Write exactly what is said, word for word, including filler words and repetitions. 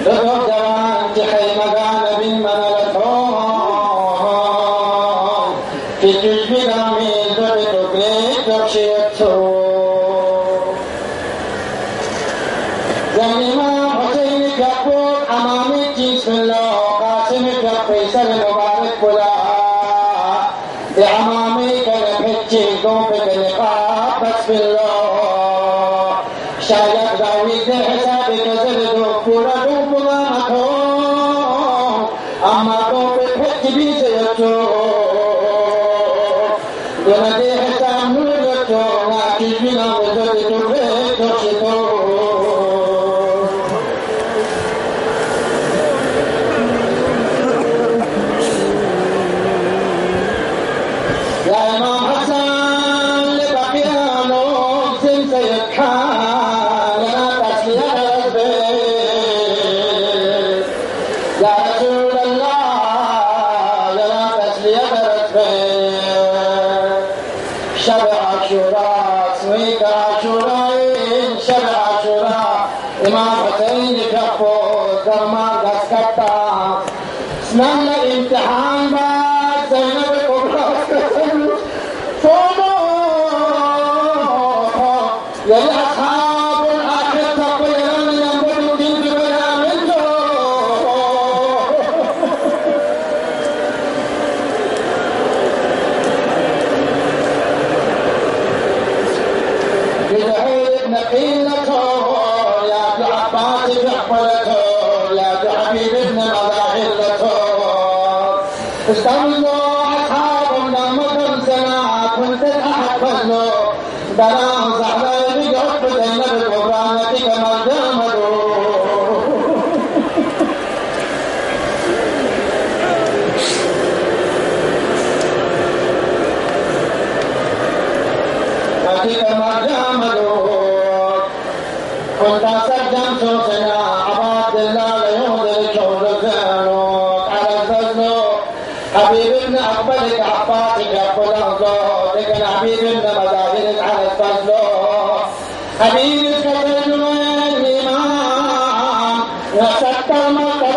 لطف جوان تحي مقال بالمنالتون تجوش بدامي دبتو كريت وشيتو زمي ما حسين كبور أمامي بسم الله قاسم كفيسر مبارك بلا بعمامي كنبحجي قومك لقاء بسم الله شايك داويد حسابك زردو كورا دوبنا مكون أما قومك حج بيسيتو دون دي حساب نورتو ناكي بنا وزردو بيتو شتو اسمعنا الامتحان بعد زينب الكبرى فوضى يا اصحاب الاخر تقولون ينبغي الدين بلا منه بدعي ابن قيلته يا ابن عباس بحفلته يا ابن حبيب ابن مظاهرته استملوا أصحابنا مدن سنة كنت أحفظ له بناه زحمة بجحب زينب الكبرى نتيك مجامله نتيك مجامله كنت أسجم سوسنا عباد الله ليوضر شغل زانوك على الزنو حبيب ابن أقبلك عباسك أقبل أنظر لكن حبيب ابن مظاهرك على الفضل حبيبك ترجمة الإيمان وسط المقام